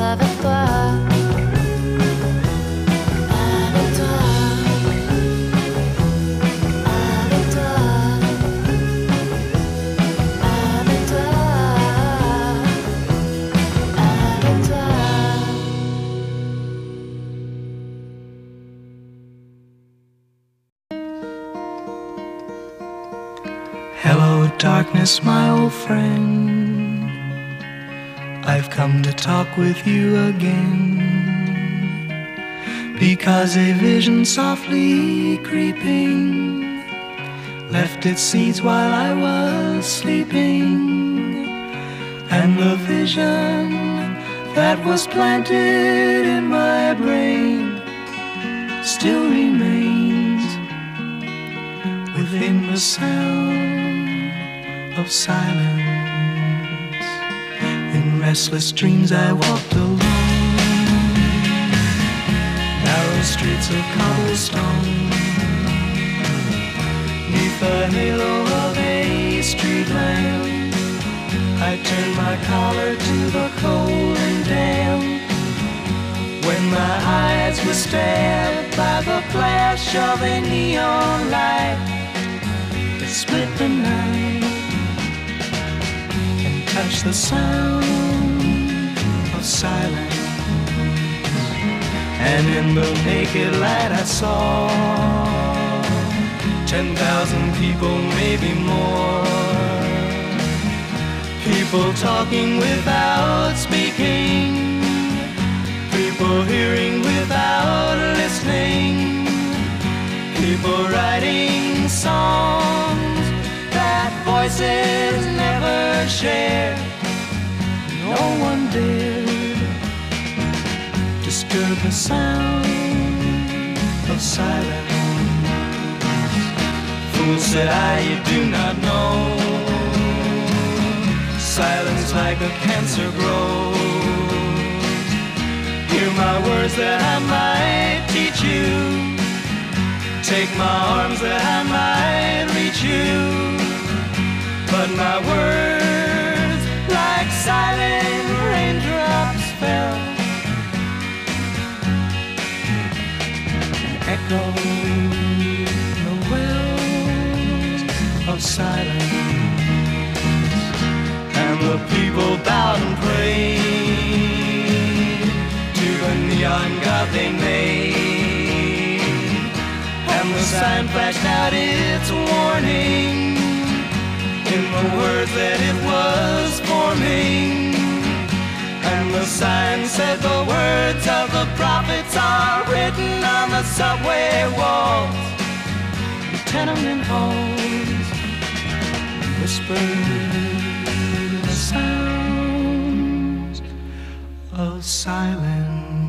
avec toi. Avec toi. Avec toi. Avec toi. Avec toi. Hello, darkness, my old friend. I've come to talk with you again, because a vision softly creeping left its seeds while I was sleeping, and the vision that was planted in my brain still remains within the sound of silence. In restless dreams I walked alone, narrow streets of cobblestone, neath the halo of a street lamp. I turned my collar to the cold and damp, when my eyes were stabbed by the flash of a neon light that split the night and touched the sound of silence. And in the naked light I saw 10,000 people, maybe more, people talking without speaking, people hearing without listening, people writing songs that voices never shared. No one dared disturb the sound of silence. Fool, said I, you do not know, silence like a cancer grows. Hear my words that I might teach you, take my arms that I might reach you, but my words like silent raindrops fell and echoed the wells of silence. And the people bowed and prayed to the neon god they made, and the sign flashed out its warning in the words that it was forming. And the sign said the words of the prophets are written on the subway walls, the tenement halls, whispered the sounds of silence.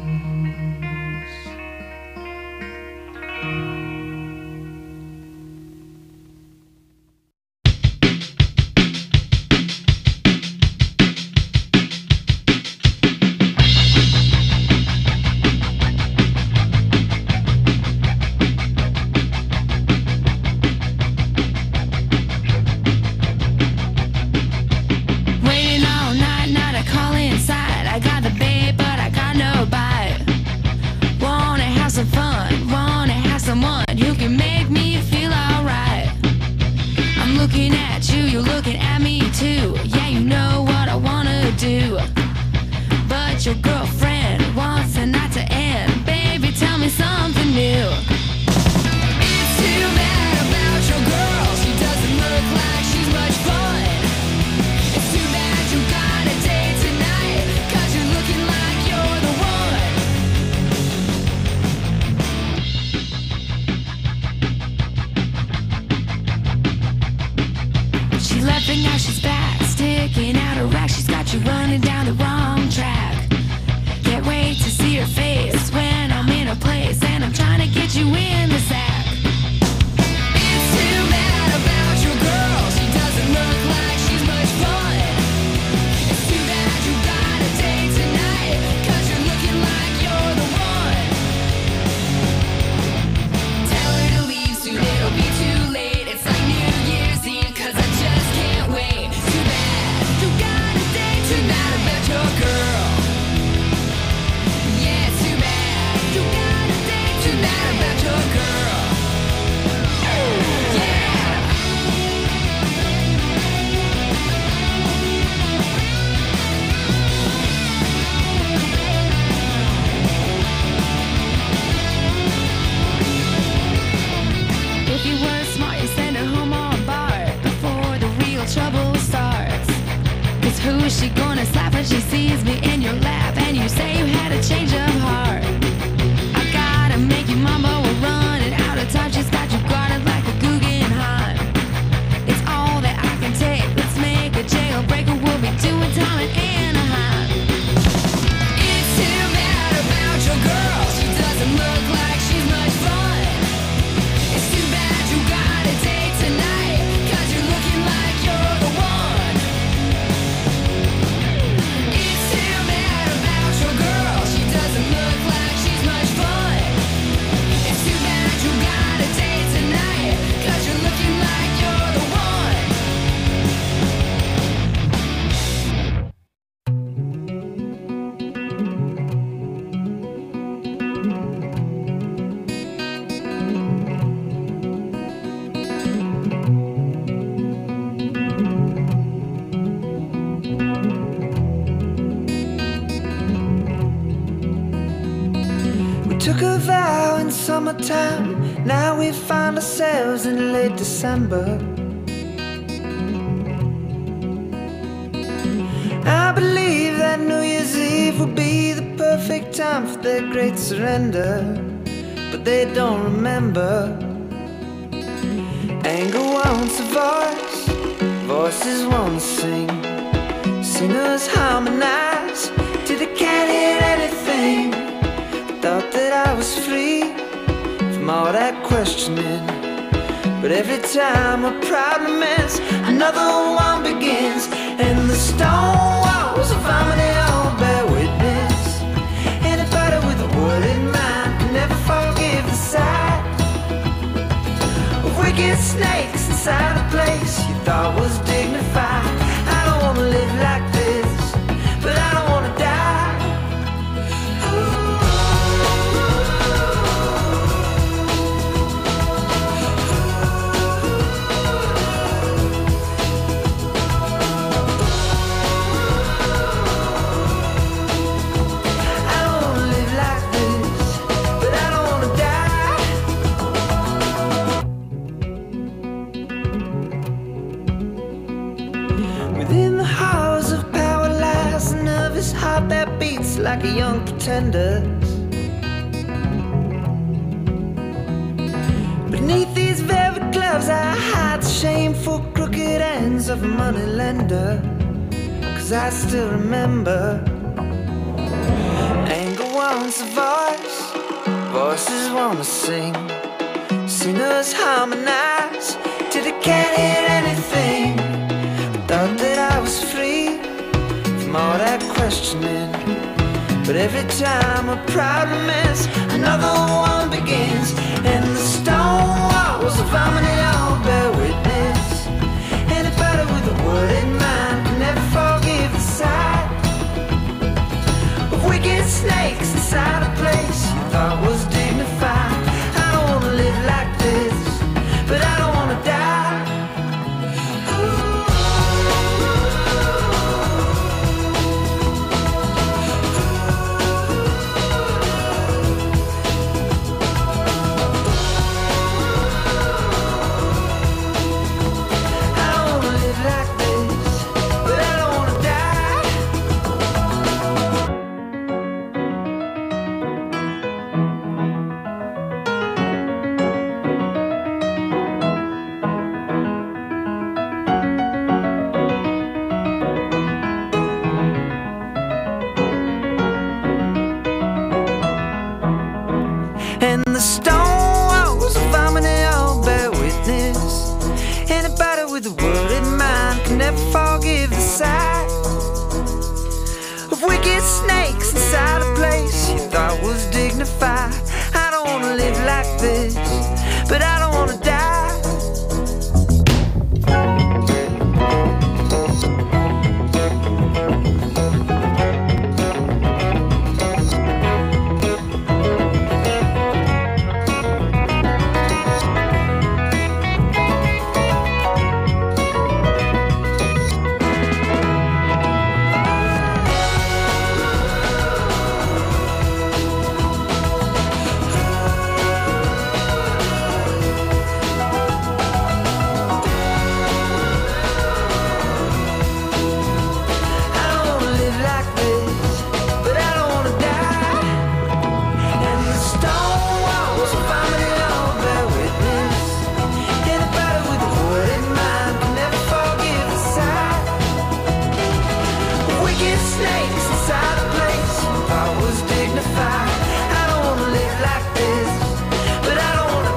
Waiting all night, not a call inside. I got the bait, but I got no bite. Wanna have some fun, wanna have someone who can make me feel alright. I'm looking at you, you're looking at me too. Yeah, you know what I wanna do, but your girlfriend wants the night to end. Baby, tell me something new. It's too bad about your girl, she doesn't look like she's much fun. It's too bad you got a date tonight, 'cause you're looking like you're the one. She left and now she's back, sticking out her rack. She's got you running down the wrong track. Can't wait to see her face when I'm in a place and I'm trying to get you squeeze me in your lap and you say you had a change of heart. I gotta make you mumble, we're running out of time. She's got you guarded like a Guggenheim. It's all that I can take. Let's make a jailbreaker. We'll be doing time in Anaheim. It's too bad about your girl. She doesn't look like she's much fun. It's too bad you got a date tonight, 'cause you're looking like you're the one. It's too bad about your girl. She doesn't look like she's much fun. It's too bad you got a date tonight, 'cause you're looking like you're the one. We took a vow in summertime, now we find ourselves in late December. I believe that New Year's Eve will be the perfect time for their great surrender, but they don't remember. Anger wants a voice, voices want to sing. Singers harmonize till they can't hear anything. Thought that I was free from all that questioning, but every time a problem ends, another one begins. And the stone walls of harmony all bear witness. Anybody with a word in mind can never forgive the sight of wicked snakes inside a place you thought was dignified. I don't wanna live like this, but I don't wanna die. Within the halls of power lies a nervous heart that beats like a young pretender's. Beneath these velvet gloves I hide the shameful crooked ends of a moneylender, 'cause I still remember. Anger wants a voice, voices wanna sing. Singers harmonize till they can't hear anything. Thought that I was free from all that questioning, but every time a problem ends, another one begins. And the stone walls of harmony all bear witness. Anybody with a word in mind can never forgive the sight of wicked snakes inside a place you thought was dignified. I don't wanna live like this, but I don't wanna die. And the stone walls of harmony all bear witness. Anybody with a word in mind can never forgive the sight of wicked snakes inside a place you thought was dignified. I don't wanna live like this, but I don't wanna die. identify. I don't wanna live like this, but I don't wanna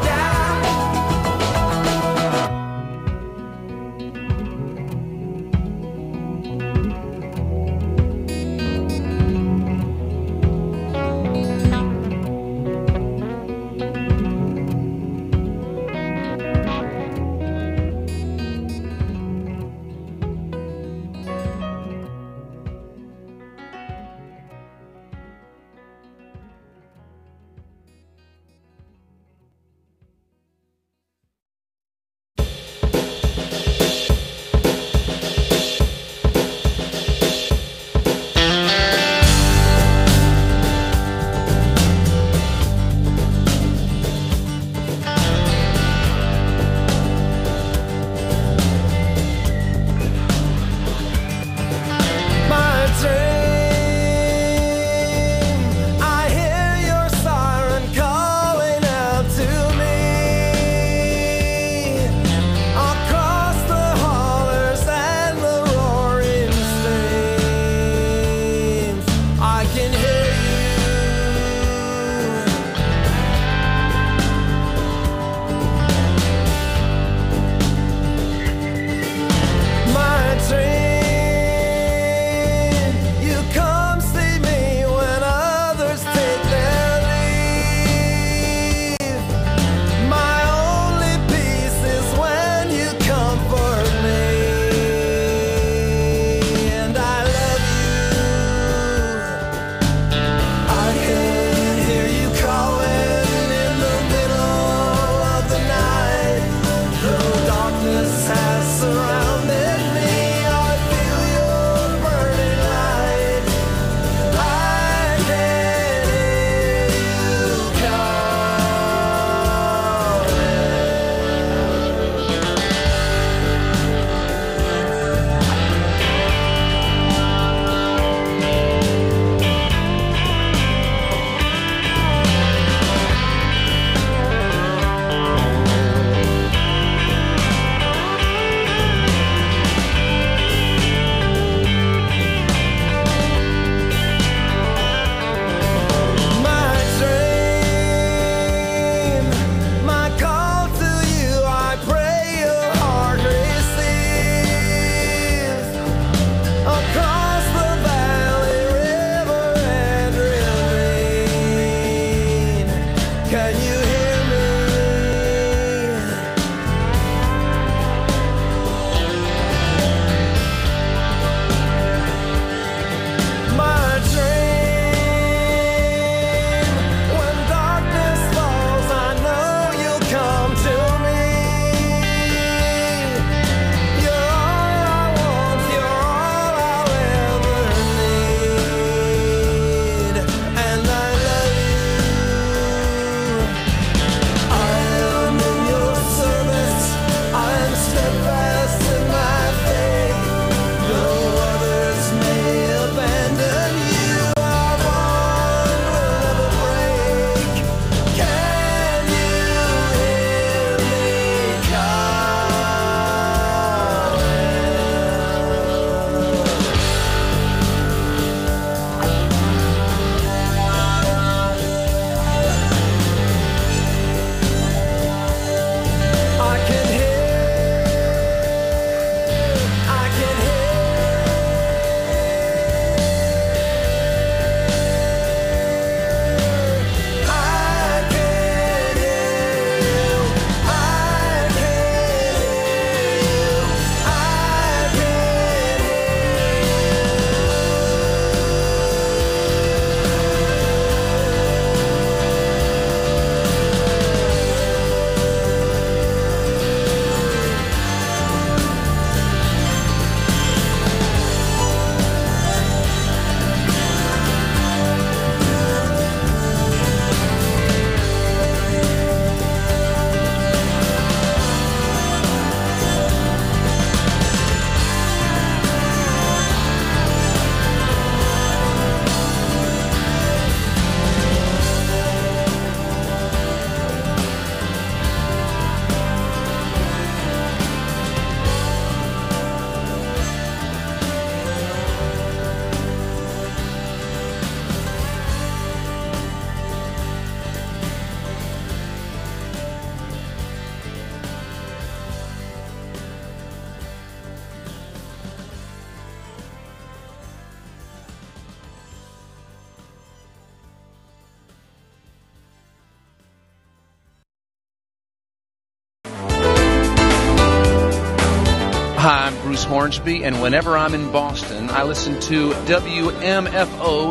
James Hornsby, and whenever I'm in Boston, I listen to WMFO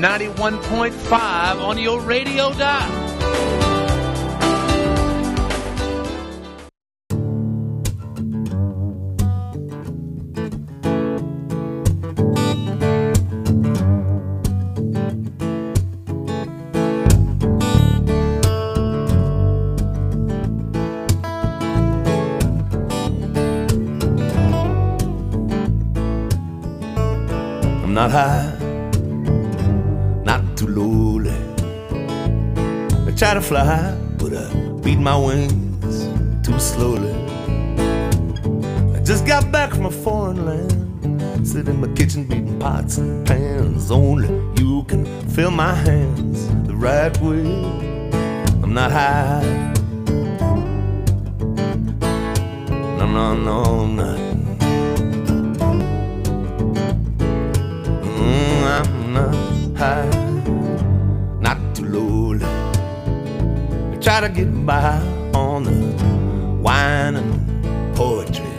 91.5 on your radio dial. Not high, not too lowly. I try to fly, but I beat my wings too slowly. I just got back from a foreign land, sit in my kitchen beating pots and pans. Only you can fill my hands the right way. I'm not high, no, no, no, I'm not. I'm not high, not too lowly. I try to get by on the wine and poetry.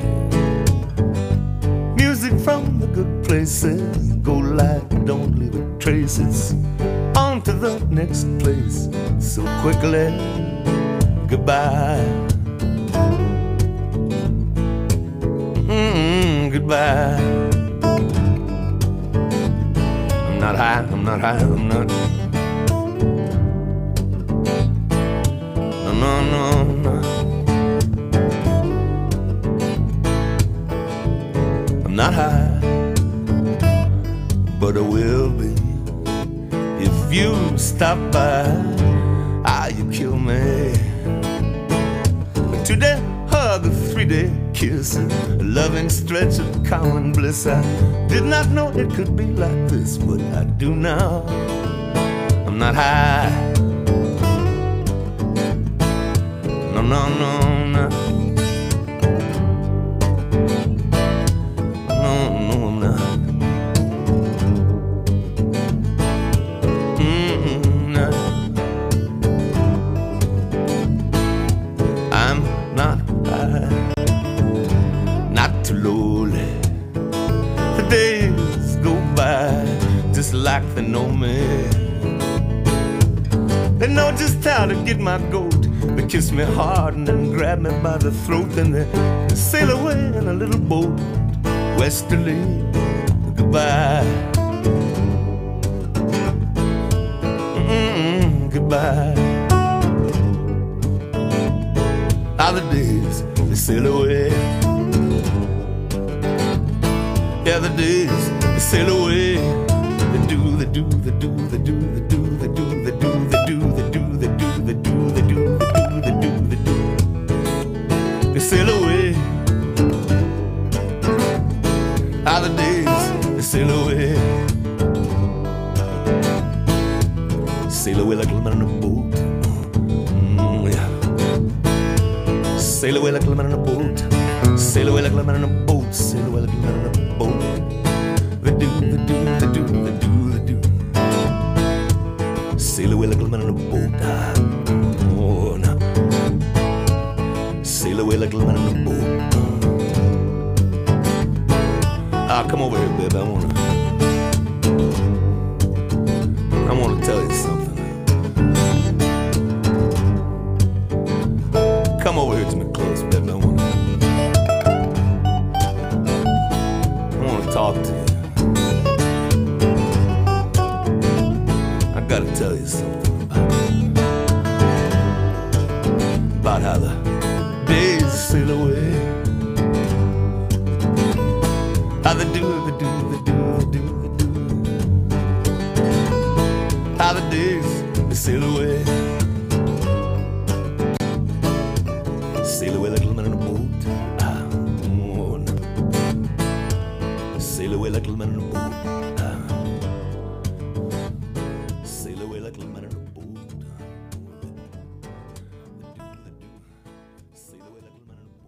Music from the good places, go like don't leave a trace. It's on to the next place so quickly. Goodbye, goodbye. I'm not high, I'm not high, I'm not. No, no, no, no. I'm not high, but I will be if you stop by. Ah, you kill me. But today, hug, a 3-day kiss, a loving stretch of common bliss. I did not know it could be like this, but I do now. I'm not high, no, no, no, no. No, no, I'm not. No. I'm not high, not too lowly. The days go by just like they know me. They know just how to get my goat. They kiss me hard and then grab me by the throat. Then they sail away in a little boat westerly. Goodbye, goodbye. How the days they sail away. Yeah, the days they sail away. They do, they do, they do, they do, they do, they do, they do, they do, they do, they do, they do, they do, they do, they do. They sail away. How the days they sail away. Sail away like a little man on a boat. Yeah. Sail away like a little man on a boat. Sail away like a little man on a boat. Sail away like a little man on a boat. They do, they do, they do, they do, they do. Sail away like a little man on a boat. Oh, no. Sail away like a little man on a boat. Ah, come over here, baby. I wanna tell you something. Come over here to me close, baby. I wanna talk to you. I gotta tell you something about how the days sail away. How they do, they do, they do, they do, they do. How the days they sail away. Sail away like a little man in a boat. Oh, no. Sail away like a little man in a boat. Sail away like a little man in a boat. Sail away like a little man in a boat.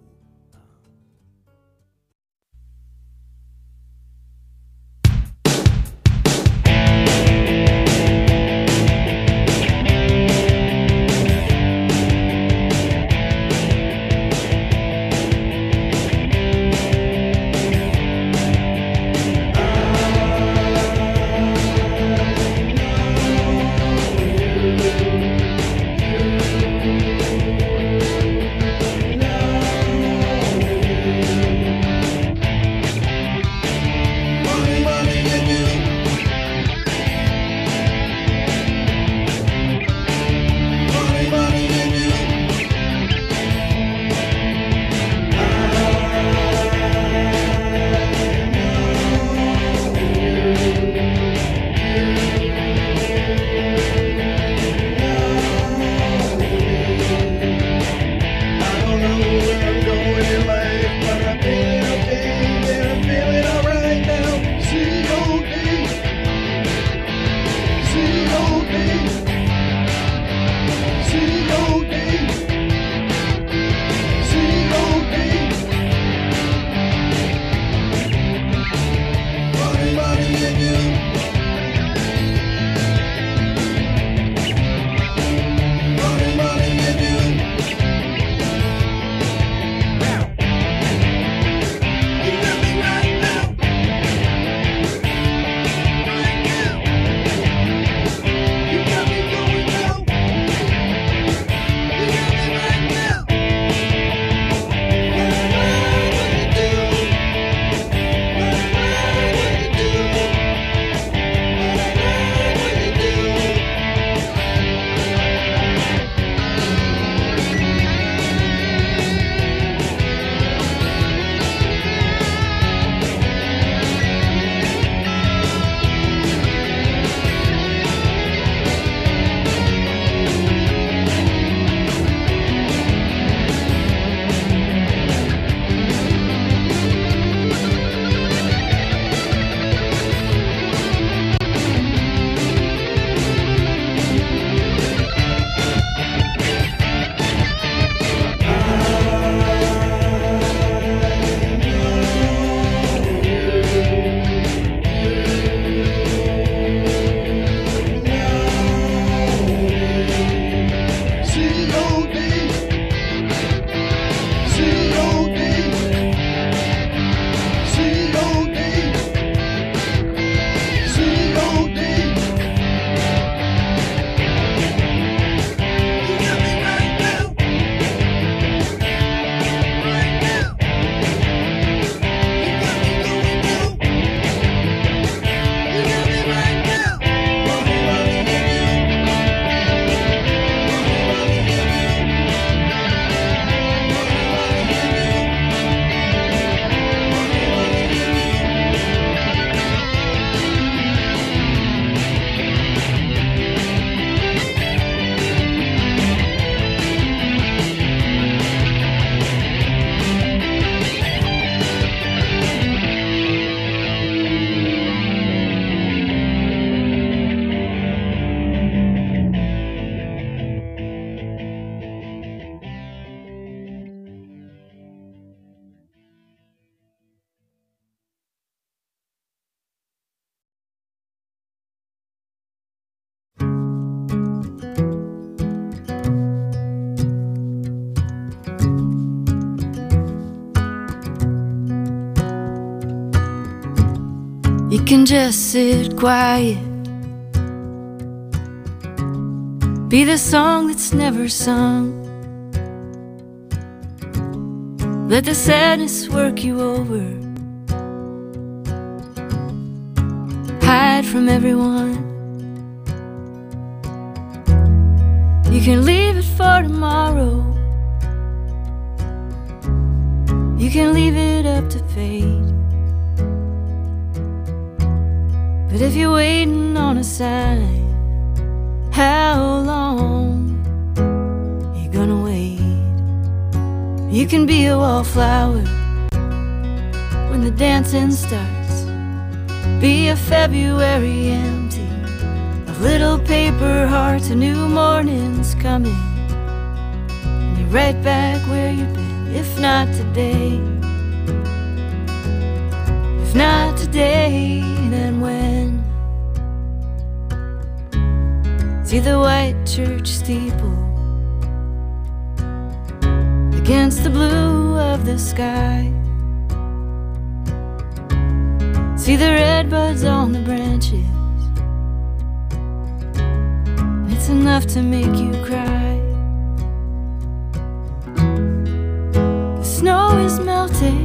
can just sit quiet, be the song that's never sung. Let the sadness work you over, hide from everyone. You can leave it for tomorrow, you can leave it up to fate. But if you're waiting on a sign, how long you gonna wait? You can be a wallflower when the dancing starts, be a February empty of little paper hearts. A new morning's coming, and you're right back where you've been. If not today, if not today, then when? See the white church steeple against the blue of the sky. See the red buds on the branches, it's enough to make you cry. The snow is melting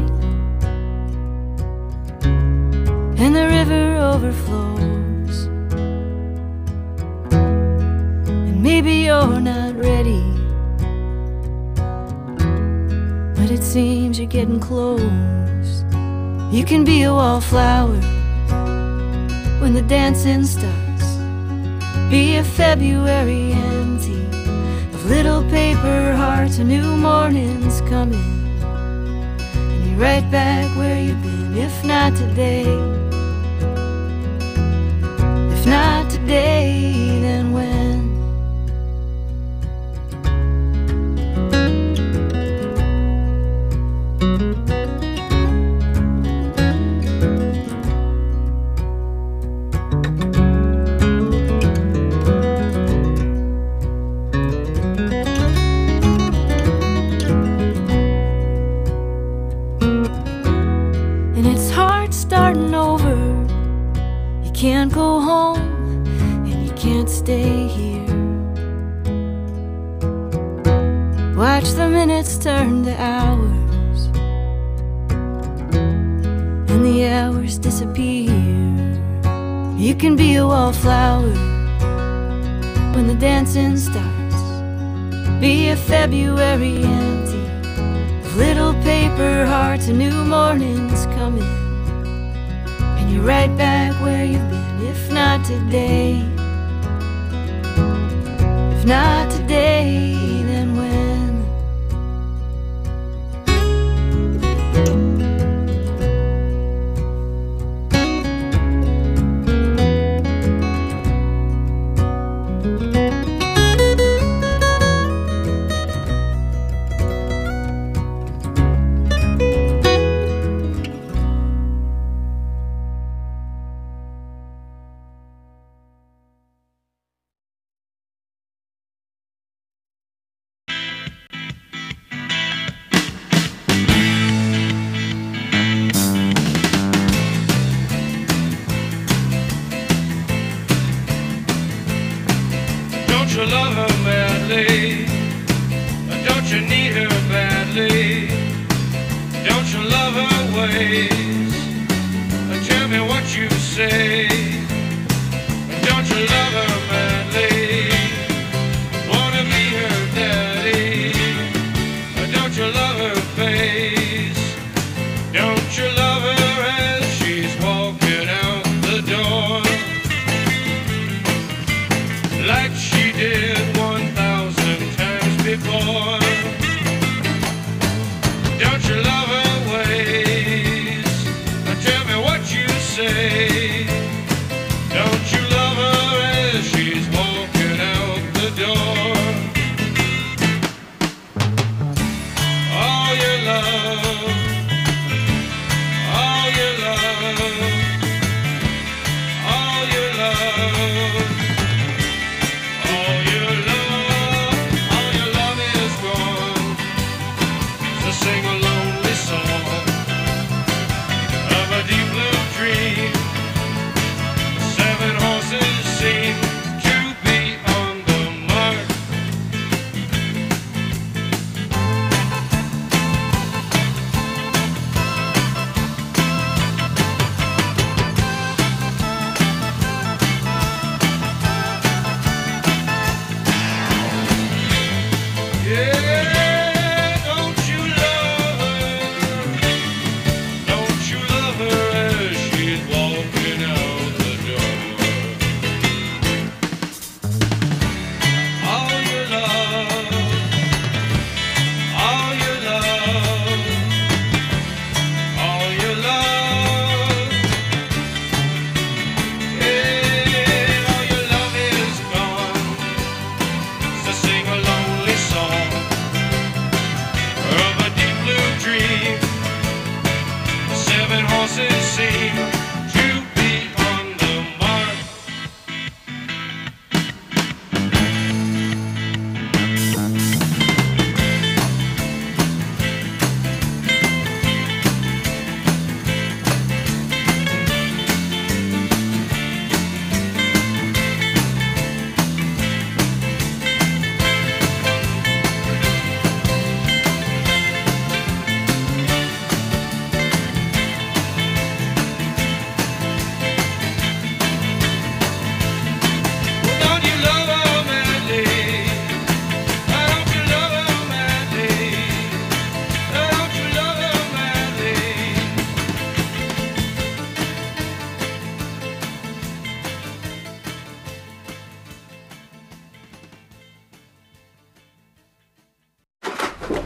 and the river overflows, and maybe you're not ready, but it seems you're getting close. You can be a wallflower when the dancing starts, be a February empty of little paper hearts. A new morning's coming, and you're right back where you've been. If not today, if not today, then when? Can't go home and you can't stay here. Watch the minutes turn to hours, and the hours disappear. You can be a wallflower when the dancing starts, be a February empty of little paper hearts. A new morning's coming, and you're right back where you've been. If not today, if not today, then when? Don't you love her madly? Don't you need her badly? Don't you love her ways? Tell me what you say. Don't you love her madly? Wanna be her daddy? Don't you love her face? Don't you love her as she's walking out the door? Like she did 1,000 times before. Don't you love her ways? Tell me what you say. Don't you love her as she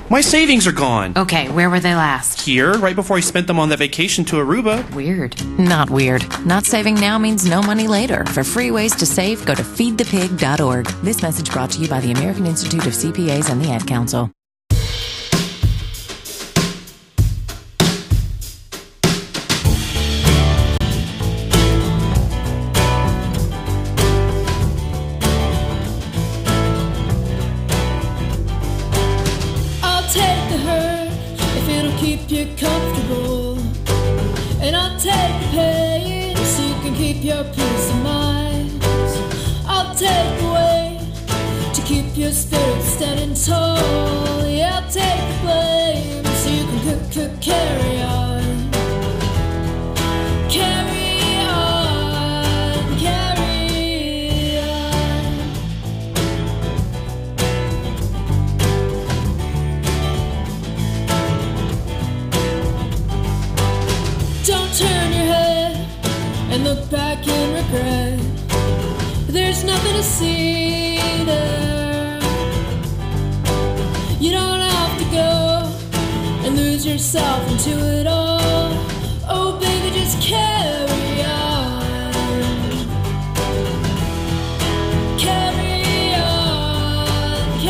My savings are gone. Okay, where were they last? Here, right before I spent them on that vacation to Aruba. Weird. Not weird. Not saving now means no money later. For free ways to save, go to feedthepig.org. This message brought to you by the American Institute of CPAs and the Ad Council. Keep you comfortable, and I'll take the pain so you can keep your peace of mind. I'll take the weight to keep your spirit standing tall. Yeah, I'll take the blame so you can carry on. Carry on, carry on. Don't turn your head and look back in regret. There's nothing to see there. You don't have to go and lose yourself into it all. Oh baby, just carry on. Carry on,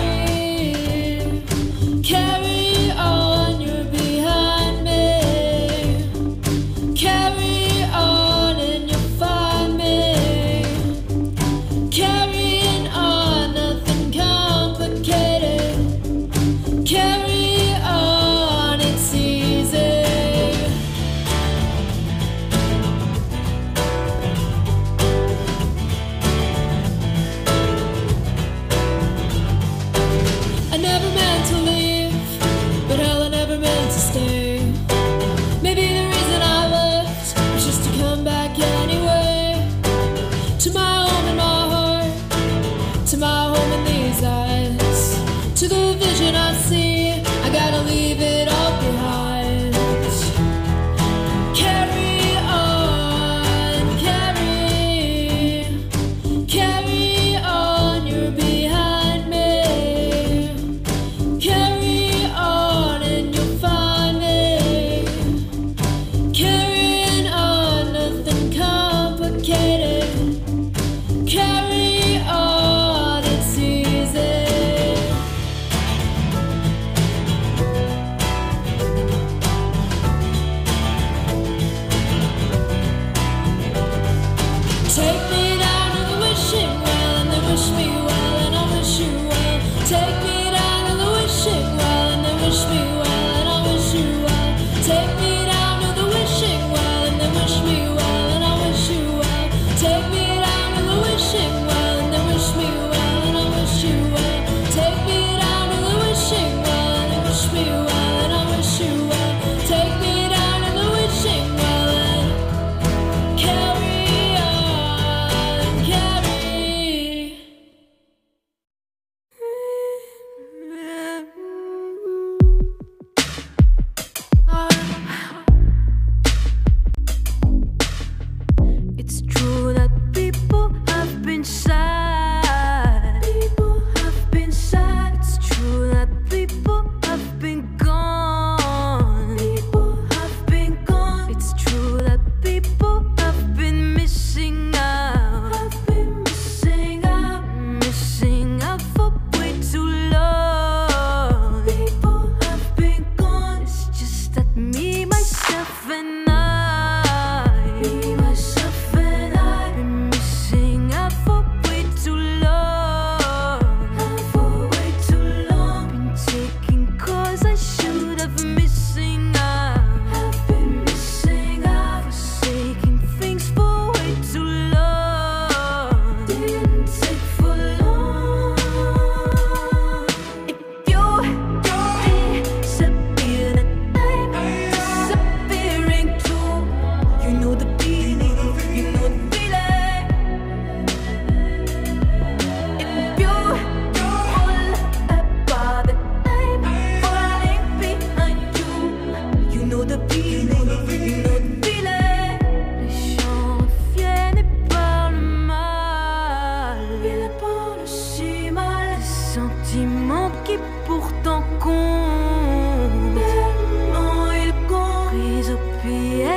carry on, you're behind me. Carry on and you'll find me. Carrying on, nothing complicated. Carry on, it's easy.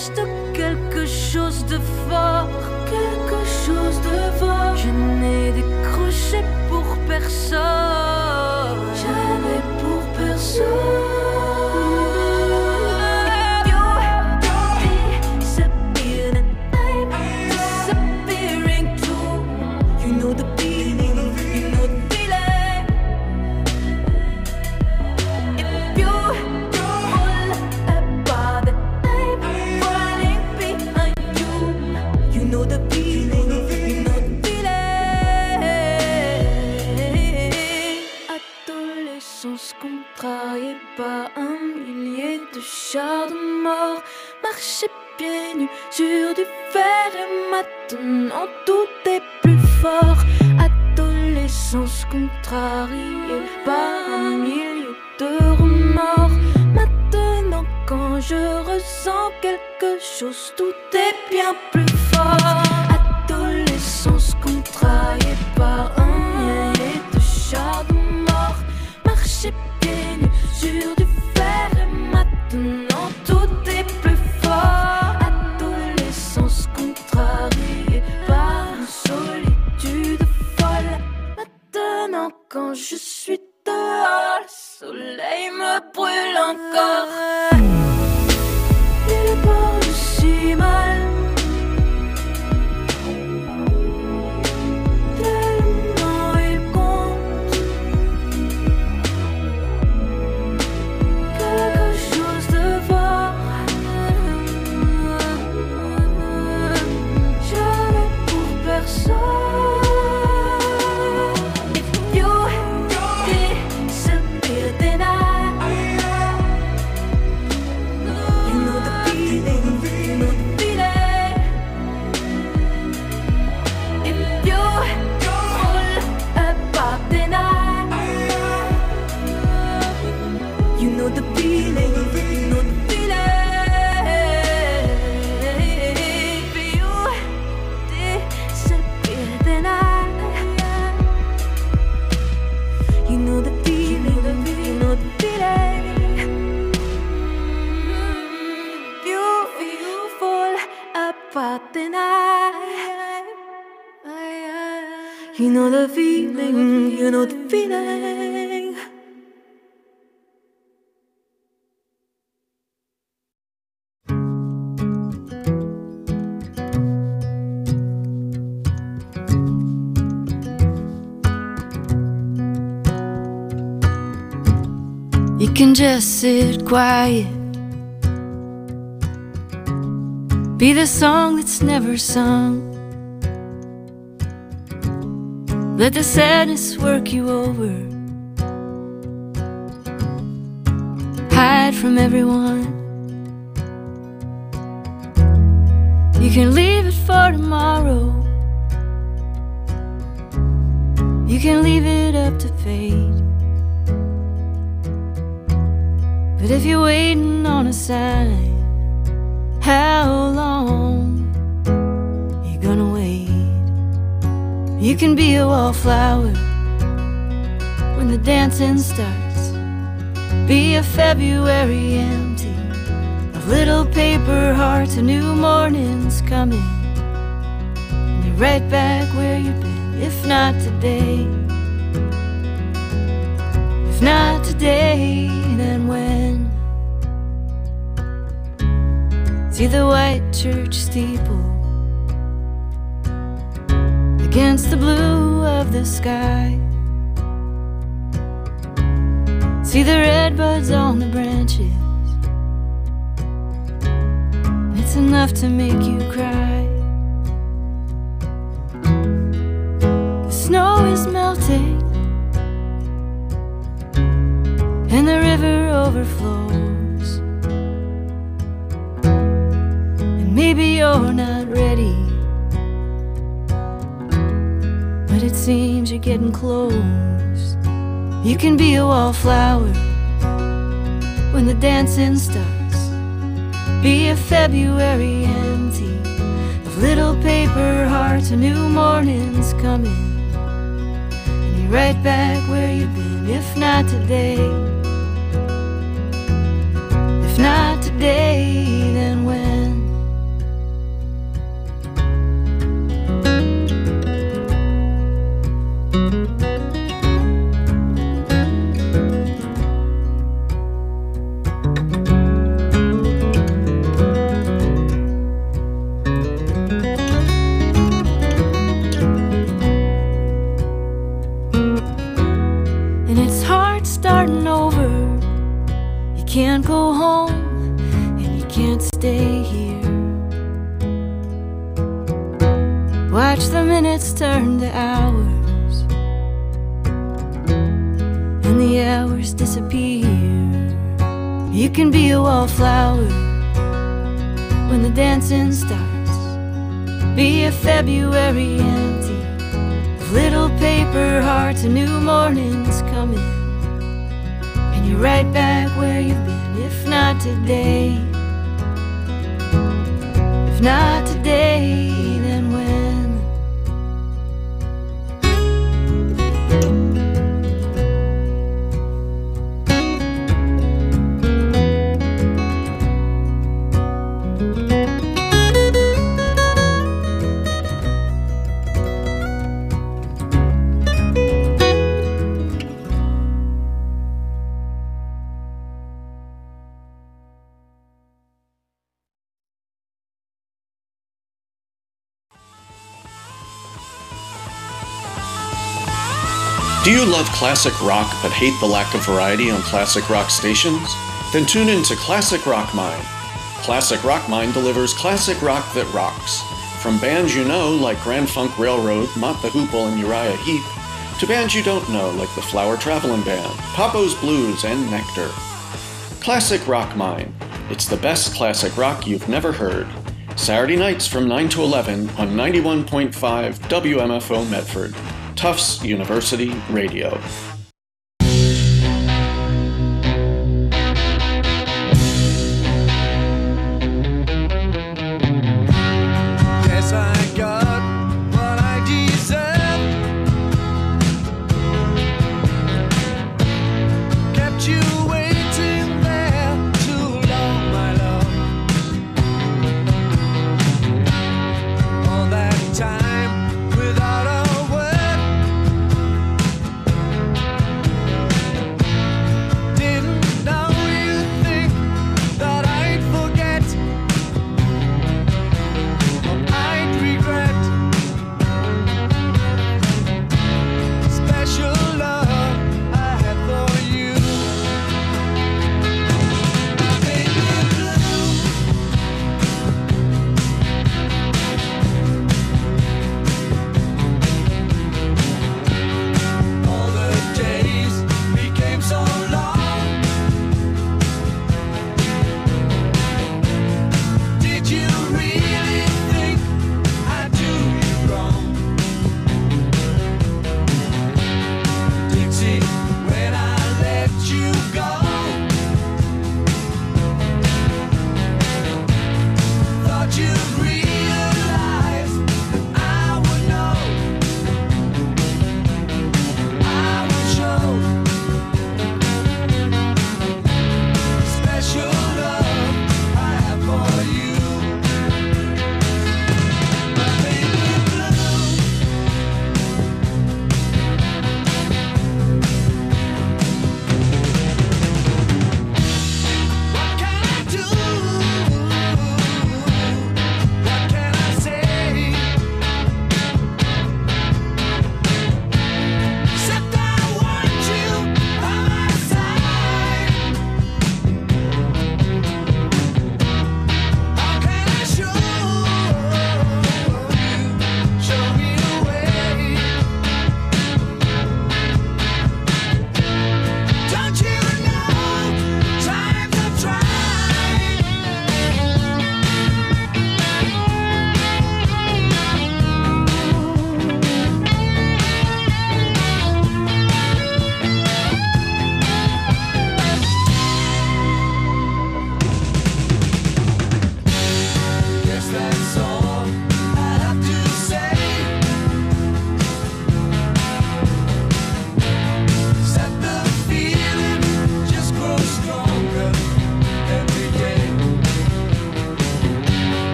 reste quelque chose de fort, quelque chose de fort. Je n'ai décroché pour personne, jamais pour personne. Contrarié par un millier de chars de mort, marcher pieds nus sur du fer et maintenant tout est plus fort. Adolescence contrariée par un millier de remords, maintenant quand je ressens quelque chose, tout est bien plus fort. Adolescence contrariée par un millier de chars de mort, marcher pieds nus sur du fer et maintenant tout est plus fort. Adolescence contrariée par une solitude folle, maintenant quand je suis dehors, le soleil me brûle encore. Il parle si mal, tellement il compte quelque chose de fort. Jamais pour personne. If you disappear, then you know the feeling, you know the feeling. If you fall apart, then you know the feeling, you know the feeling. If you disappear, then you know the feeling, you know the feeling. If you fall apart, then you know the feeling, you know the feeling. You can just sit quiet, be the song that's never sung. Let the sadness work you over, hide from everyone. You can leave it for tomorrow, you can leave it up to fate. But if you're waiting on a sign, how long you gonna wait? You can be a wallflower when the dancing starts, be a February empty of little paper hearts. A new morning's coming, and you're right back where you've been. If not today, if not today, then when? See the white church steeple against the blue of the sky. See the red buds on the branches, it's enough to make you cry. The snow is melting and the river overflows, and maybe you're not ready, but it seems you're getting close. You can be a wallflower when the dancing starts, be a February empty of little paper hearts. A new morning's coming, and you're right back where you've been. If not today, if not today, then when? starting over. You can't go home and you can't stay here. Watch the minutes turn to hours and the hours disappear. You can be a wallflower when the dancing starts. Be a February empty of little paper hearts. A new morning's coming and you're right back where you've been. If not today, if not today, then when? Do you love classic rock but hate the lack of variety on classic rock stations? Then tune in to Classic Rock Mine. Classic Rock Mine delivers classic rock that rocks. From bands you know like Grand Funk Railroad, Mott the Hoople, and Uriah Heep, to bands you don't know like the Flower Travelin' Band, Papo's Blues, and Nectar. Classic Rock Mine. It's the best classic rock you've never heard. Saturday nights from 9 to 11 on 91.5 WMFO Medford. Tufts University Radio. Yes, I got what I deserve. Kept you waiting there too long, my love. All that time without a word.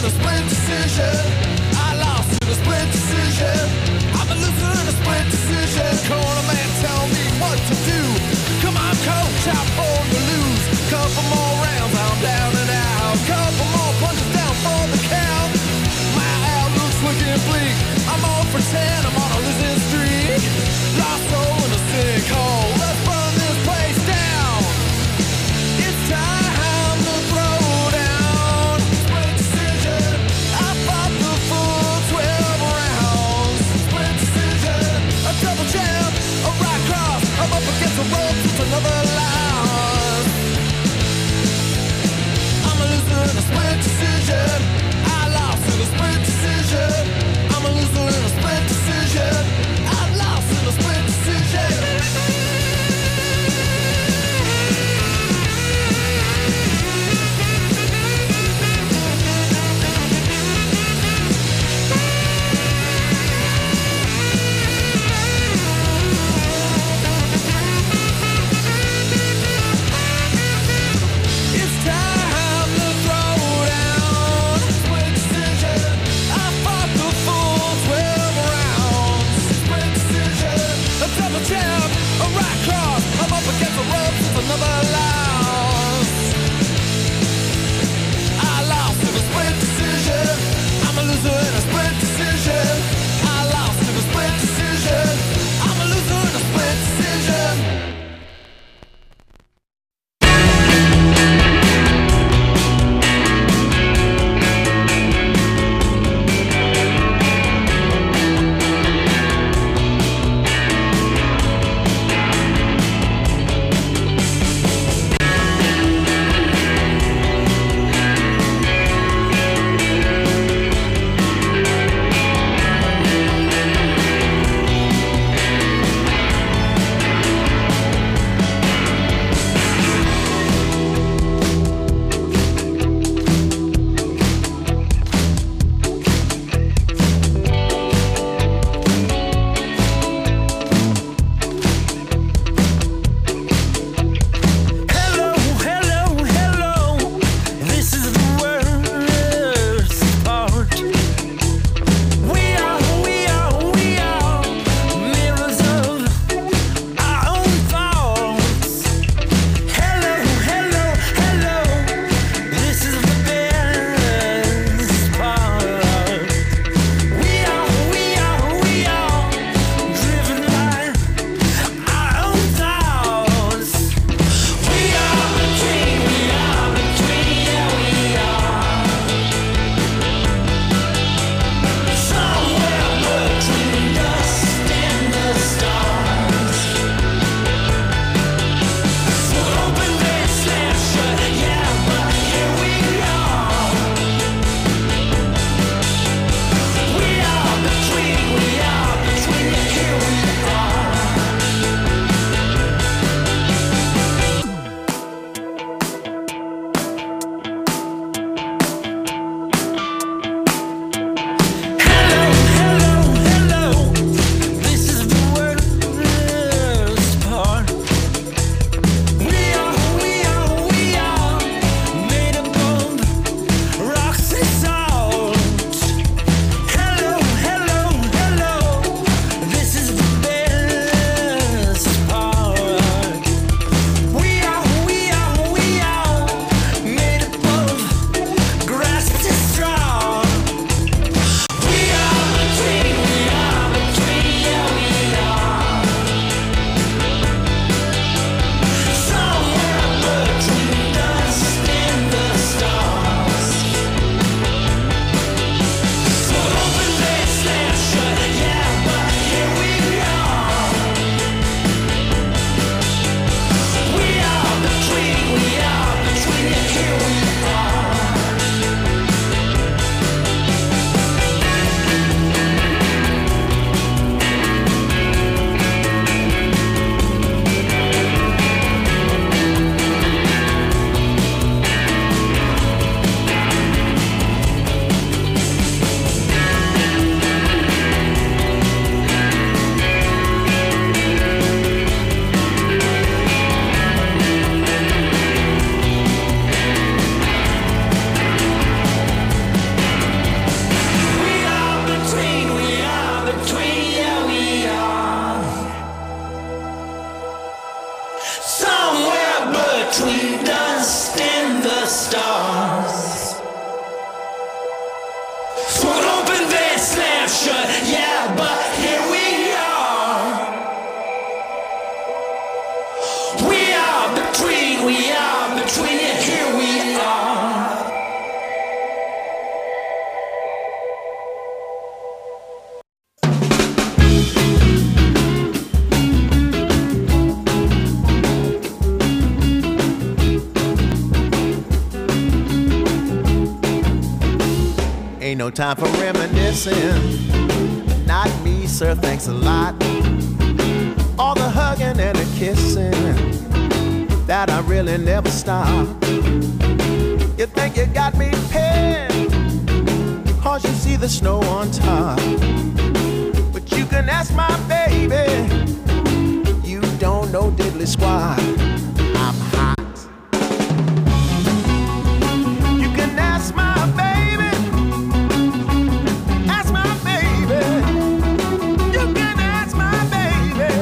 in a split decision. I lost in a split decision. I'm a loser in a split decision. Corner man, tell me what to do. Come on, coach, I'm born to lose. Couple more rounds, I'm down and out. Couple more punches down for the count. My outlook's looking bleak. I'm on for 10, I'm on a losing streak. Lost soul in a sinkhole. Let's burn this place down. It's time to throw down. Split decision. I fought the full 12 rounds. ain't no time for reminiscing. Not me, sir, thanks a lot. All the hugging and the kissing, that I really never stop. You think you got me pinned, cause you see the snow on top. But you can ask my baby, you don't know diddly squat. I'm hot. You can ask my baby, ask my baby. You can ask my baby,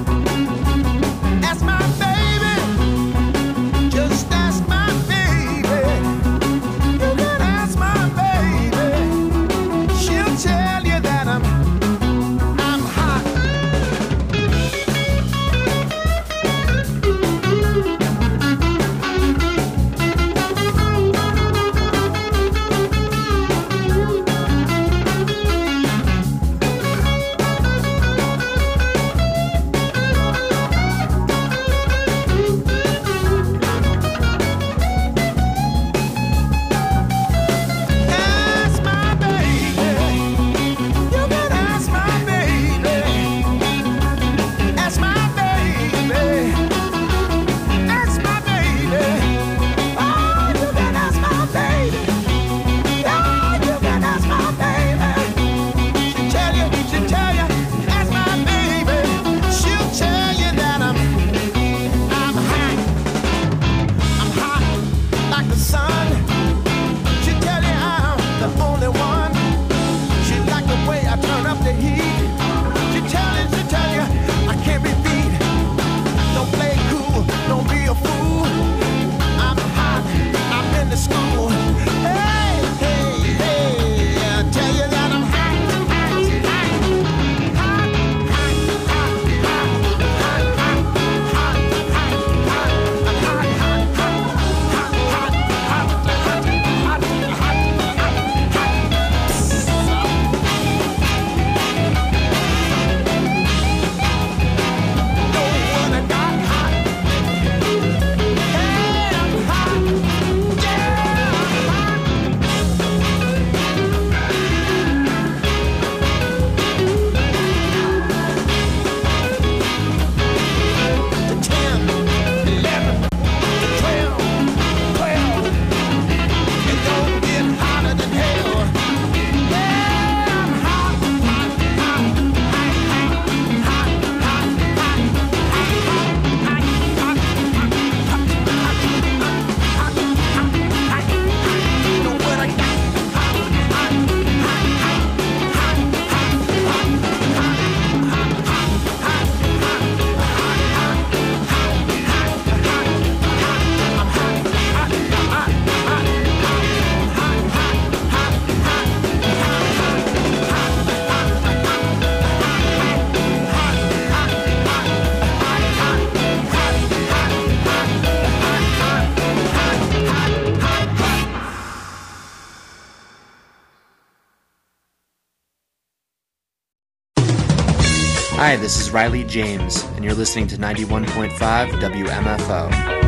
ask my baby. Just ask my baby. You can ask my baby. She'll tell you that I'm hot. Ask my baby. You can ask my baby. Ask my baby. Ask my baby. Oh, you can ask my baby. Oh, you can ask my baby. She'll tell you, ask my baby. She'll tell you that I'm hot. I'm hot like the sun. She'll tell you I'm the only one. She like the way I turn up the heat. She'll tell you I can't be beat. Don't play cool, don't be a fool. I'm hot, I'm in the school. Hey, hey, hey, I tell you that I'm hot. Hi, this is Riley James, and you're listening to 91.5 WMFO.